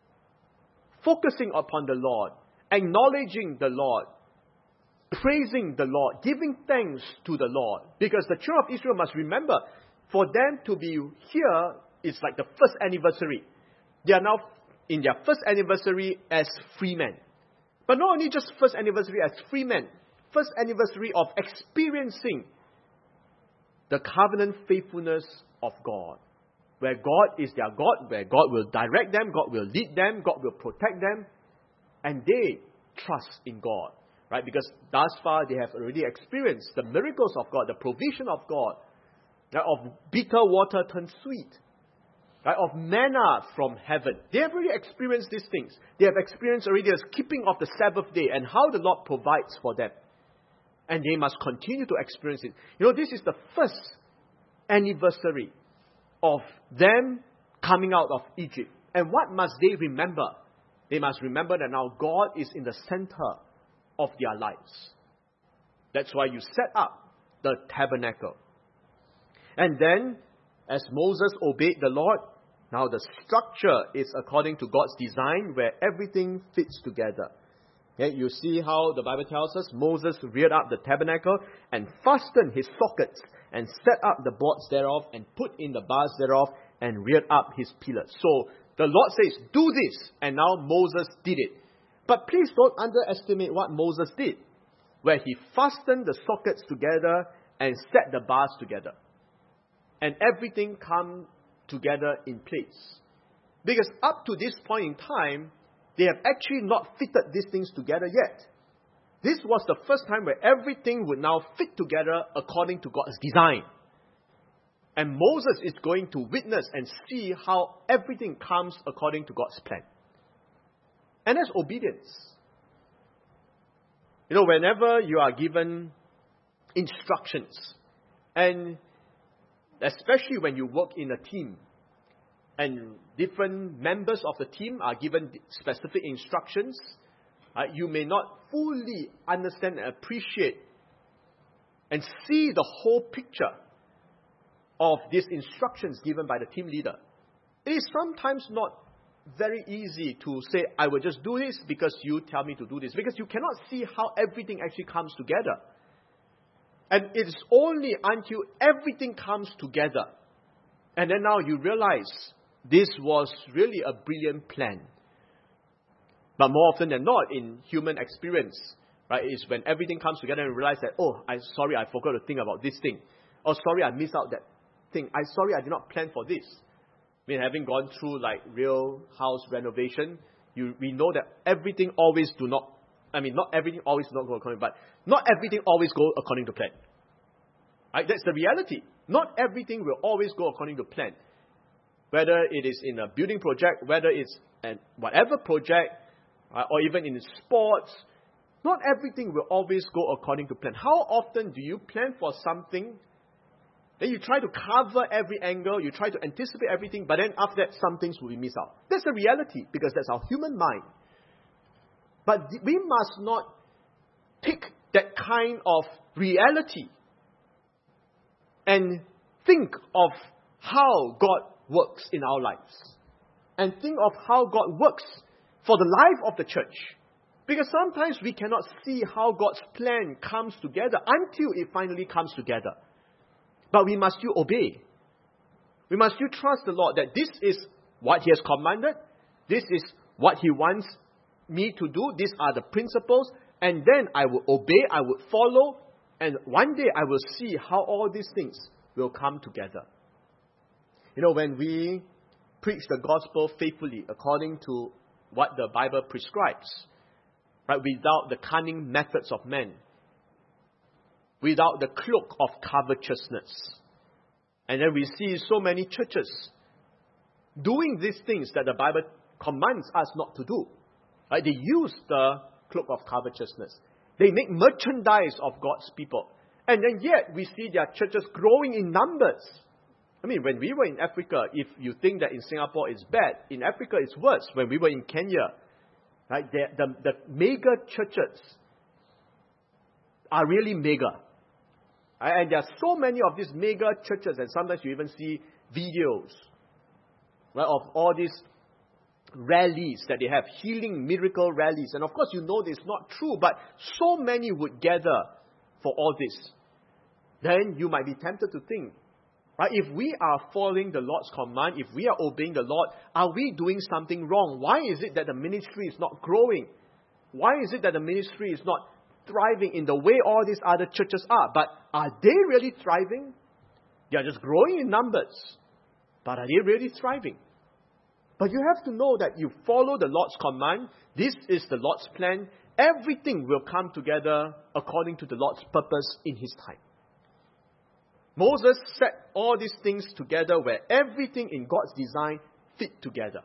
focusing upon the Lord, acknowledging the Lord, praising the Lord, giving thanks to the Lord. Because the children of Israel must remember, for them to be here is like the first anniversary. They are now in their first anniversary as free men. But not only just first anniversary as free men, first anniversary of experiencing the covenant faithfulness of God, where God is their God, where God will direct them, God will lead them, God will protect them, and they trust in God. Right? Because thus far they have already experienced the miracles of God, the provision of God, right? Of bitter water turned sweet, right? Of manna from heaven. They have already experienced these things. They have experienced already the keeping of the Sabbath day and how the Lord provides for them. And they must continue to experience it. This is the first anniversary of them coming out of Egypt. And what must they remember? They must remember that now God is in the center of their lives. That's why you set up the tabernacle. And then, as Moses obeyed the Lord, now the structure is according to God's design where everything fits together. Okay, you see how the Bible tells us Moses reared up the tabernacle and fastened his sockets and set up the boards thereof and put in the bars thereof and reared up his pillars. So the Lord says, do this. And now Moses did it. But please don't underestimate what Moses did, where he fastened the sockets together and set the bars together. And everything come together in place. Because up to this point in time, they have actually not fitted these things together yet. This was the first time where everything would now fit together according to God's design. And Moses is going to witness and see how everything comes according to God's plan. And that's obedience. Whenever you are given instructions, and especially when you work in a team, and different members of the team are given specific instructions, you may not fully understand and appreciate and see the whole picture of these instructions given by the team leader. It is sometimes not very easy to say, I will just do this because you tell me to do this, because you cannot see how everything actually comes together. And it is only until everything comes together, and then now you realize this was really a brilliant plan. But more often than not, in human experience, right, is when everything comes together and you realize that, sorry, I forgot to think about this thing. Oh, sorry, I missed out that thing. Sorry, I did not plan for this. Having gone through like real house renovation, we know that everything always not everything always not go according, but not everything always go according to plan. Right? That's the reality. Not everything will always go according to plan. Whether it is in a building project, whether it's whatever project, or even in sports, not everything will always go according to plan. How often do you plan for something, then you try to cover every angle, you try to anticipate everything, but then after that, some things will be missed out. That's the reality, because that's our human mind. But we must not take that kind of reality and think of how God works in our lives. And think of how God works for the life of the church. Because sometimes we cannot see how God's plan comes together until it finally comes together. But we must still obey. We must still trust the Lord that this is what He has commanded. This is what He wants me to do. These are the principles. And then I will obey, I will follow. And one day I will see how all these things will come together. When we preach the gospel faithfully according to what the Bible prescribes, right, without the cunning methods of men, without the cloak of covetousness. And then we see so many churches doing these things that the Bible commands us not to do. Right? They use the cloak of covetousness. They make merchandise of God's people. And then yet we see their churches growing in numbers. When we were in Africa, if you think that in Singapore it's bad, in Africa it's worse. When we were in Kenya, right, the mega churches are really mega. And there are so many of these mega churches, and sometimes you even see videos, right, of all these rallies that they have, healing miracle rallies. And of course, this is not true, but so many would gather for all this. Then you might be tempted to think, right, if we are following the Lord's command, if we are obeying the Lord, are we doing something wrong? Why is it that the ministry is not growing? Why is it that the ministry is not thriving in the way all these other churches are? But are they really thriving? They are just growing in numbers. But are they really thriving? But you have to know that you follow the Lord's command. This is the Lord's plan. everything will come together according to the Lord's purpose in His time. Moses set all these things together where everything in God's design fit together.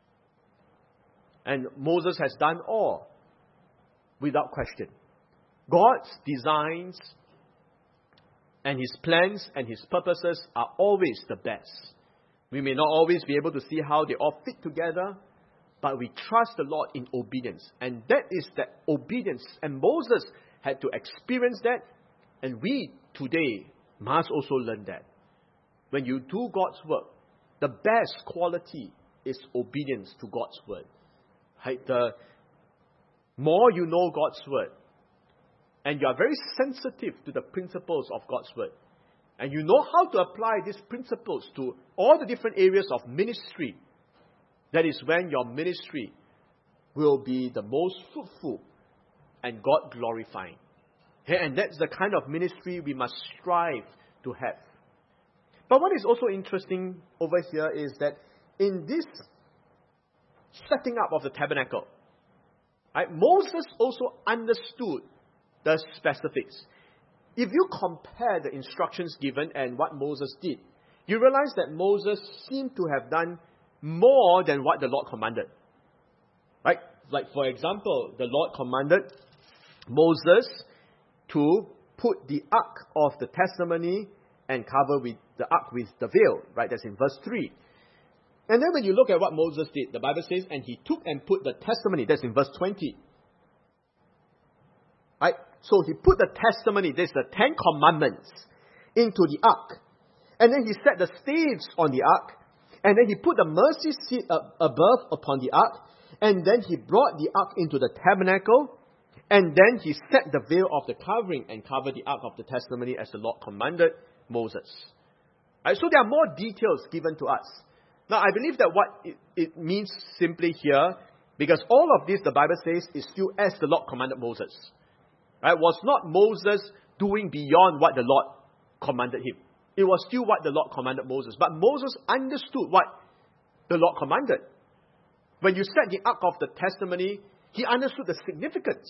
And Moses has done all without question. God's designs and His plans and His purposes are always the best. We may not always be able to see how they all fit together, but we trust the Lord in obedience. And that is that obedience. And Moses had to experience that. And we today must also learn that. When you do God's work, the best quality is obedience to God's word. Right? The more you know God's word, and you are very sensitive to the principles of God's word, and you know how to apply these principles to all the different areas of ministry, that is when your ministry will be the most fruitful and God-glorifying. And that's the kind of ministry we must strive to have. But what is also interesting over here is that in this setting up of the tabernacle, right, Moses also understood the specifics. If you compare the instructions given and what Moses did, you realize that Moses seemed to have done more than what the Lord commanded. Right? Like, for example, the Lord commanded Moses to put the ark of the testimony and cover with the ark with the veil. Right? That's in verse 3. And then when you look at what Moses did, the Bible says, and he took and put the testimony. That's in verse 20. Right? So he put the testimony, that's the 10 commandments, into the ark. And then he set the staves on the ark. And then he put the mercy seat above upon the ark. And then he brought the ark into the tabernacle. And then he set the veil of the covering and covered the ark of the testimony as the Lord commanded Moses. Right, so there are more details given to us. Now, I believe that what it means simply here, because all of this, the Bible says, is still as the Lord commanded Moses. Right? Was not Moses doing beyond what the Lord commanded him. It was still what the Lord commanded Moses. But Moses understood what the Lord commanded. When you set the ark of the testimony, he understood the significance.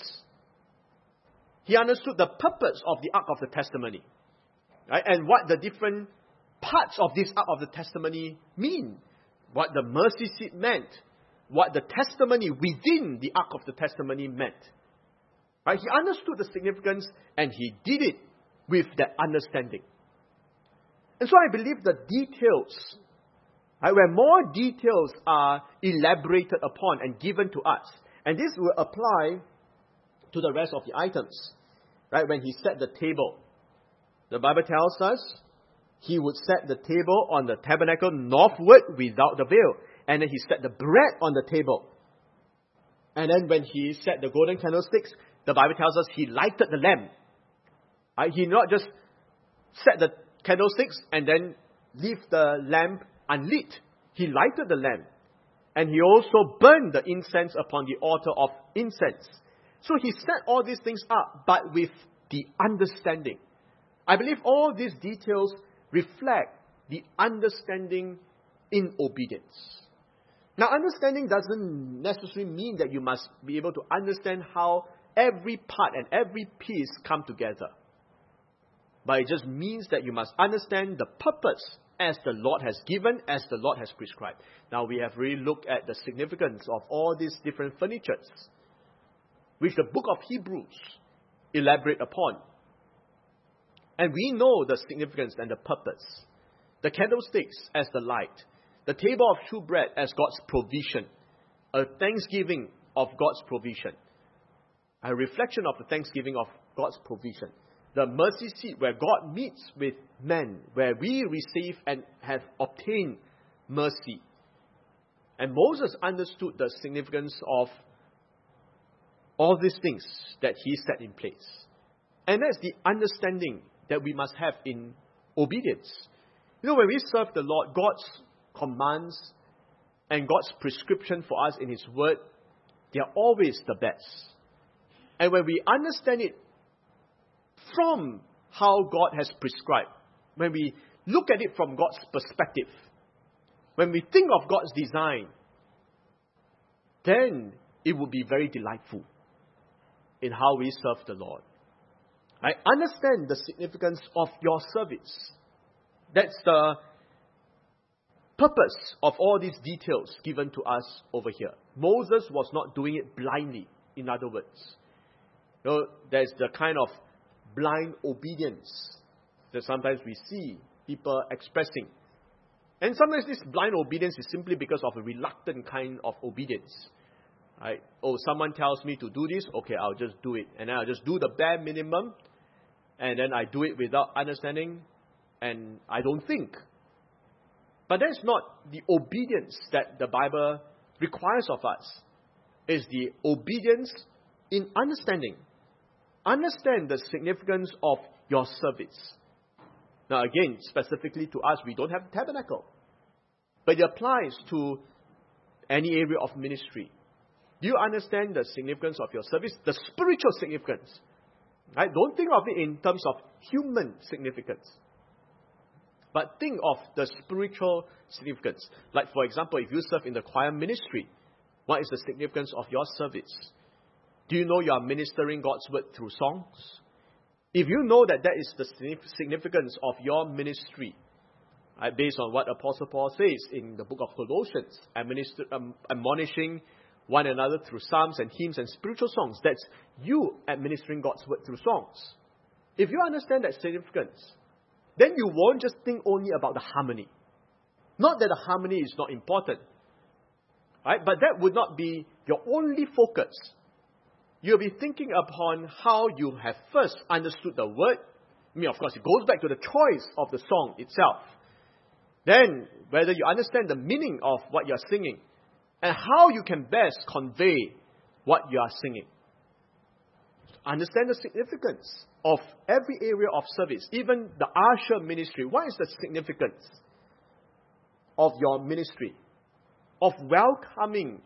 He understood the purpose of the ark of the testimony. Right? And what the different parts of this ark of the testimony mean. What the mercy seat meant. What the testimony within the ark of the testimony meant. Right? He understood the significance and he did it with that understanding. And so I believe the details, right, where more details are elaborated upon and given to us, and this will apply to the rest of the items. Right? When he set the table, the Bible tells us he would set the table on the tabernacle northward without the veil. And then he set the bread on the table. And then when he set the golden candlesticks, the Bible tells us he lighted the lamp. Right? He not just set the candlesticks and then leave the lamp unlit. He lighted the lamp. And he also burned the incense upon the altar of incense. So he set all these things up, but with the understanding. I believe all these details reflect the understanding in obedience. Now, understanding doesn't necessarily mean that you must be able to understand how every part and every piece come together. But it just means that you must understand the purpose as the Lord has given, as the Lord has prescribed. Now, we have really looked at the significance of all these different furnitures, which the book of Hebrews elaborate upon. And we know the significance and the purpose. The candlesticks as the light. The table of shewbread as God's provision. A thanksgiving of God's provision. A reflection of the thanksgiving of God's provision. The mercy seat where God meets with men, where we receive and have obtained mercy. And Moses understood the significance of all these things that he set in place. And that's the understanding that we must have in obedience. You know, when we serve the Lord, God's commands and God's prescription for us in His Word, they are always the best. And when we understand it from how God has prescribed, when we look at it from God's perspective, when we think of God's design, then it will be very delightful. in how we serve the Lord. I understand the significance of your service. That's the purpose of all these details given to us over here. Moses was not doing it blindly, in other words. There's the kind of blind obedience that sometimes we see people expressing. And sometimes this blind obedience is simply because of a reluctant kind of obedience. Right? Oh, someone tells me to do this, okay, I'll just do it. And then I'll just do the bare minimum, and then I do it without understanding, and I don't think. But that's not the obedience that the Bible requires of us. It's the obedience in understanding. Understand the significance of your service. Now again, specifically to us, we don't have a tabernacle. But it applies to any area of ministry. Do you understand the significance of your service? The spiritual significance. Right? Don't think of it in terms of human significance. But think of the spiritual significance. Like for example, if you serve in the choir ministry, what is the significance of your service? Do you know you are ministering God's word through songs? If you know that is the significance of your ministry, based on what Apostle Paul says in the book of Colossians, admonishing one another through psalms and hymns and spiritual songs, that's you administering God's word through songs. If you understand that significance, then you won't just think only about the harmony. Not that the harmony is not important, right? But that would not be your only focus. You'll be thinking upon how you have first understood the word. I mean, of course, it goes back to the choice of the song itself. Then, whether you understand the meaning of what you're singing and how you can best convey what you are singing. Understand the significance of every area of service, even the usher ministry. What is the significance of your ministry? Of welcoming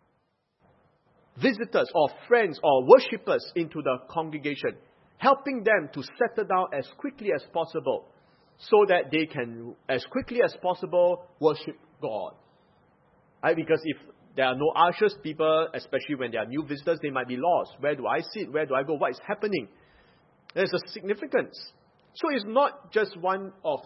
visitors or friends or worshippers into the congregation, helping them to settle down as quickly as possible so that they can, as quickly as possible, worship God. Right? Because if there are no ushers, people, especially when there are new visitors, they might be lost. Where do I sit? Where do I go? What is happening? There's a significance. So it's not just one of,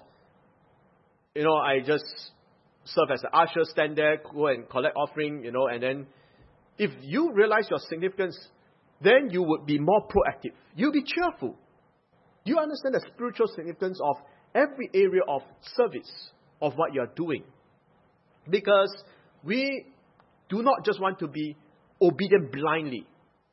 I just serve as an usher, stand there, go and collect offering, and then if you realize your significance, then you would be more proactive. You'll be cheerful. You understand the spiritual significance of every area of service of what you're doing. Because we do not just want to be obedient blindly.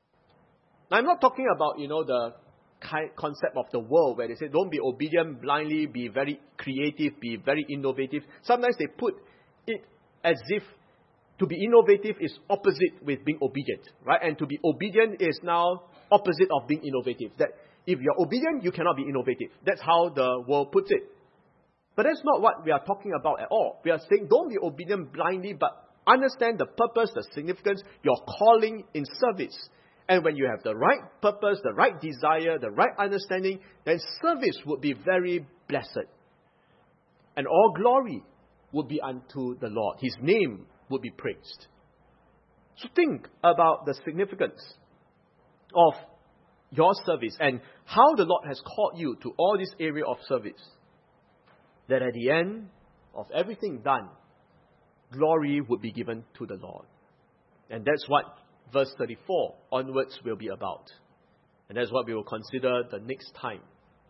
Now, I'm not talking about, the concept of the world where they say don't be obedient blindly, be very creative, be very innovative. Sometimes they put it as if to be innovative is opposite with being obedient, right? And to be obedient is now opposite of being innovative. That if you're obedient, you cannot be innovative. That's how the world puts it. But that's not what we are talking about at all. We are saying don't be obedient blindly, but understand the purpose, the significance, your calling in service. And when you have the right purpose, the right desire, the right understanding, then service would be very blessed. And all glory would be unto the Lord. His name would be praised. So think about the significance of your service and how the Lord has called you to all this area of service. That at the end of everything done, glory would be given to the Lord. And that's what verse 34 onwards will be about. And that's what we will consider the next time.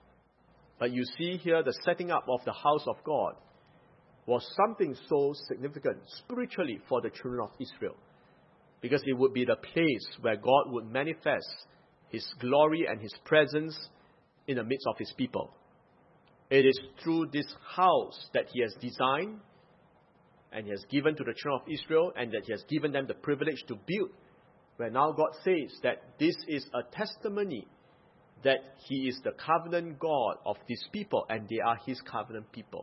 But you see here the setting up of the house of God was something so significant spiritually for the children of Israel. Because it would be the place where God would manifest His glory and His presence in the midst of His people. It is through this house that He has designed and He has given to the children of Israel and that He has given them the privilege to build. Where now God says that this is a testimony that He is the covenant God of these people and they are His covenant people.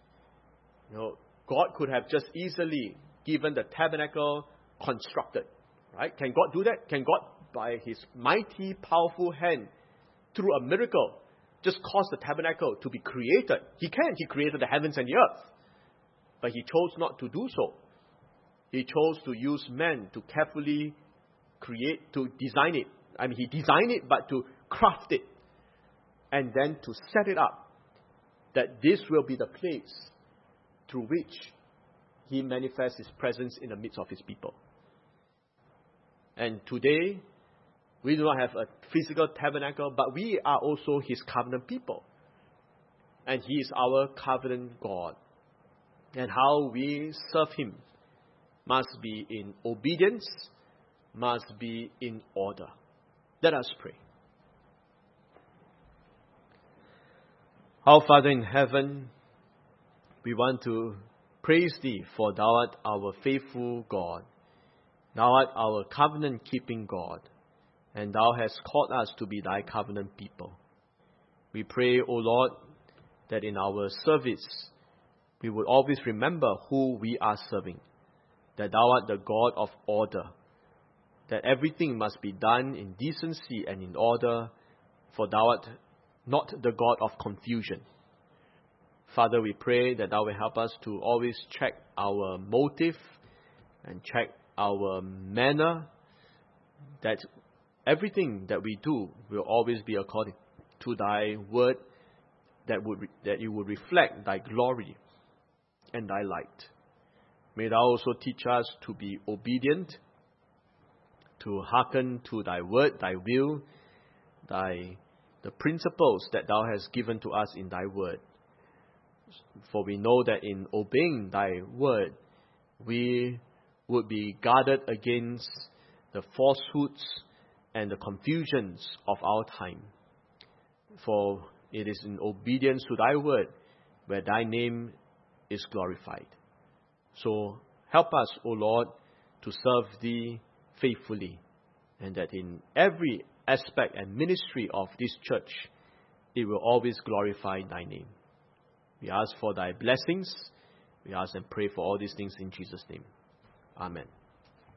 God could have just easily given the tabernacle constructed. Right? Can God do that? Can God, by His mighty, powerful hand, through a miracle, just cause the tabernacle to be created? He can. He created the heavens and the earth. But He chose not to do so. He chose to use men to carefully create, to design it, He designed it, but to craft it and then to set it up, that this will be the place through which He manifests His presence in the midst of His people. And today, we do not have a physical tabernacle, but we are also His covenant people. And He is our covenant God. And how we serve Him must be in obedience, must be in order. Let us pray. Our Father in heaven, we want to praise Thee, for Thou art our faithful God. Thou art our covenant-keeping God, and Thou hast called us to be Thy covenant people. We pray, O Lord, that in our service, we would always remember who we are serving, that Thou art the God of order, that everything must be done in decency and in order, for Thou art not the God of confusion. Father, we pray that Thou will help us to always check our motive and check our manner, that everything that we do will always be according to Thy word, that it would reflect Thy glory and Thy light. May Thou also teach us to be obedient, to hearken to Thy word, Thy will, the principles that Thou hast given to us in Thy word. For we know that in obeying Thy word, we would be guarded against the falsehoods and the confusions of our time. For it is in obedience to Thy word where Thy name is glorified. So help us, O Lord, to serve Thee faithfully, and that in every aspect and ministry of this church, it will always glorify Thy name. We ask for Thy blessings. We ask and pray for all these things in Jesus' name. Amen.